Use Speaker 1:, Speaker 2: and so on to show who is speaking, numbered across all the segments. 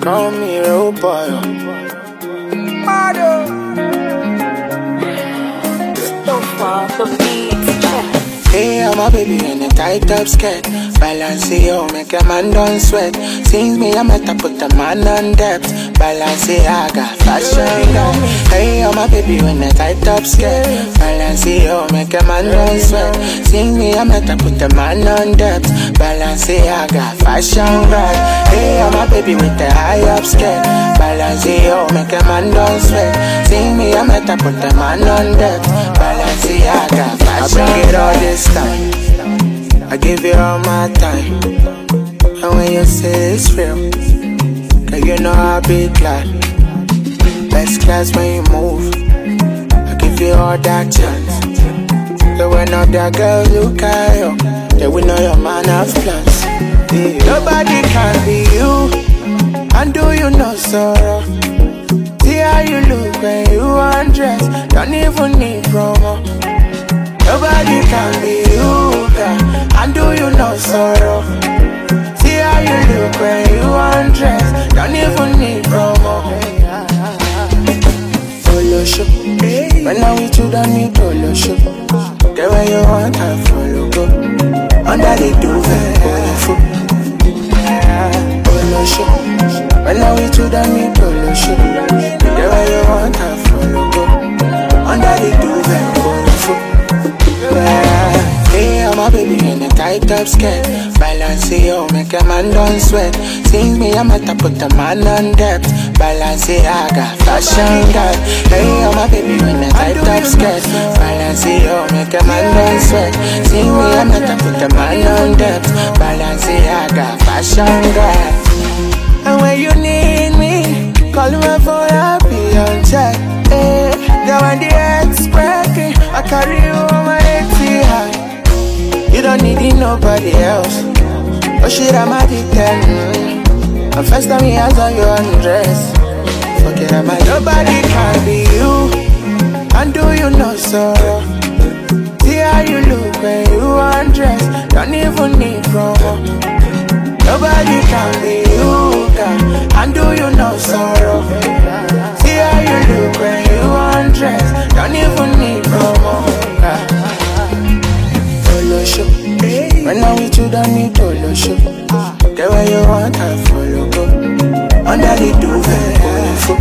Speaker 1: call me road boy.
Speaker 2: So far from me.
Speaker 1: Hey, I'm a baby in a tight up skirt. Balance it, oh, make a man don't sweat. Since me, I'm at to put a man on depth. Balance it, I got fashion guy. Hey, I'm a baby in a tight up skirt. Balance it, oh, make a man don't sweat. Since me, I'm at to put a man on depth. Balance it, I got fashion guy. Hey, I'm a baby with a high up skirt. Balance it, oh, make a man don't sweat. Since me, I'm at to put a man on depth. Balance it, I got fashion. I bring it all this time. I give you all my time. And when you say it's real, cause you know I'll be glad. Best class when you move, I give you all that chance. So when other girls look at you, they will know your man have plans. Yeah. Nobody can be you, and do you know sorrow? See how you look when you undress, don't even need promo. Nobody can be you, girl, and do you know sorrow? See how you look when you undress, don't even need promo. Polo show, when I'm with you don't need polo show. Get where you want and follow go. Under the duvet, polo foot. Polo show, when I'm with you don't need polo show. Get where you want and follow go. Under the duvet, polo foot. Hey, I'm a baby in a tight up skirt. Balance it, oh, make a man don't sweat. Since me, I'm at to put a man on depth. Balance it, I got fashion guy. Hey, I'm a baby in a tight up skirt. Balance it, oh, make a man don't sweat. Since me, I'm at to put a man on depth. Balance it, I got fashion guy. And when you need me, call my phone, I'll be on check. Hey, now when the head's breaking, I carry you on my high. You don't need nobody else. Oh shit, I'm addicted. The first time he has on your undress. Forget about nobody can be you, and do you know sorrow? See how you look when you undress, don't even need promo. Nobody can be you, girl, and do you know sorrow? See how you look when you undress, don't even need promo. Polo show, when I'm with you don't need polo show. Get where you want and follow go. Under the duvet, polo foot.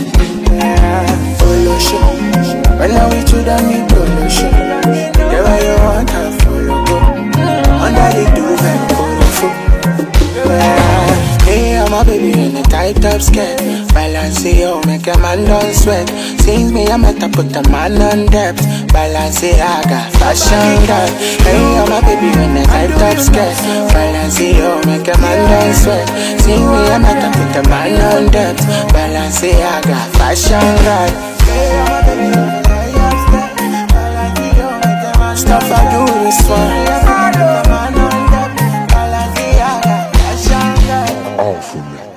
Speaker 1: Polo show, when I'm with you don't need polo show. Get where you want and follow go. Under the duvet, polo foot. Hey, I'm a baby in a tight up skirt. Balance it, oh, make a man don't sweat. Since me, I'm at to put a man on depth. Balance it, I got fashion guy. Hey, I'm a baby in a tight up skirt. Balance it, oh, make a man don't sweat. Since me, I'm at to put a man on depth. Balance it, I got fashion guy. Hey, I'm a baby in a tight up skirt. Balance it, oh, make a man stuff I do is fun. Balance it, I got fashion guy.
Speaker 3: All for me.